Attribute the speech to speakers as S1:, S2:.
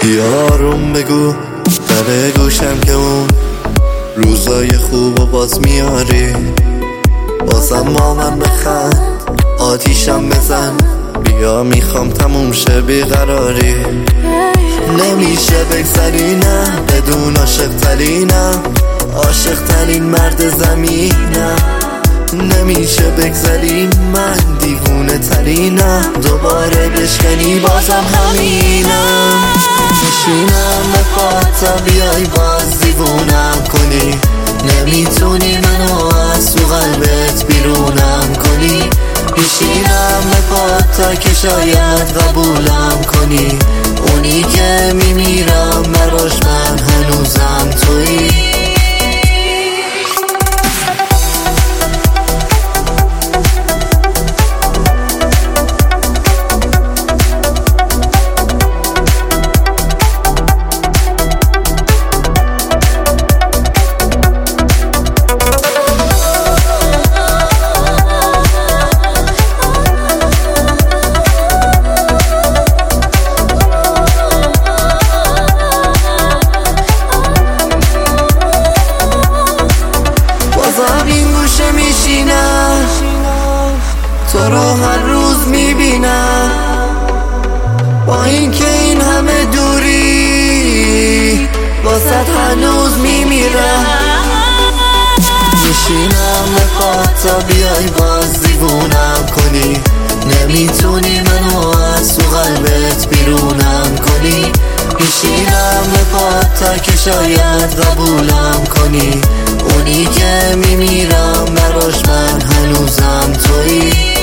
S1: یارم بگو در گوشم که اون روزای خوب و باز میاری، بازم با من بخند آتیشم بزن، بیا میخوام تموم شه بیقراری. نمیشه بگذری نه بدون عاشق ترینم، عاشق ترین مرد زمینم. نمیشه بگذری من دیوونه ترینم، دوباره بشکنی بازم همینم. میشینم به پاتا بیای باز دیوونم کنی، نمیتونی منو از تو قلبت بیرونم کنی. میشینم به پاتا که شاید قبولم کنی، اونی که میمیرم براش من هنوزم تویی. تو رو هر روز میبینم، با اینکه این همه دوری واسه هنوز میمیرم. میشینم به پاتا بیای باز دیوونم کنی، نمیتونی منو از تو قلبت بیرونم کنی. میشینم به پاتا که شاید قبولم کنی، اونی که میمیرم براش من هنوزم تویی.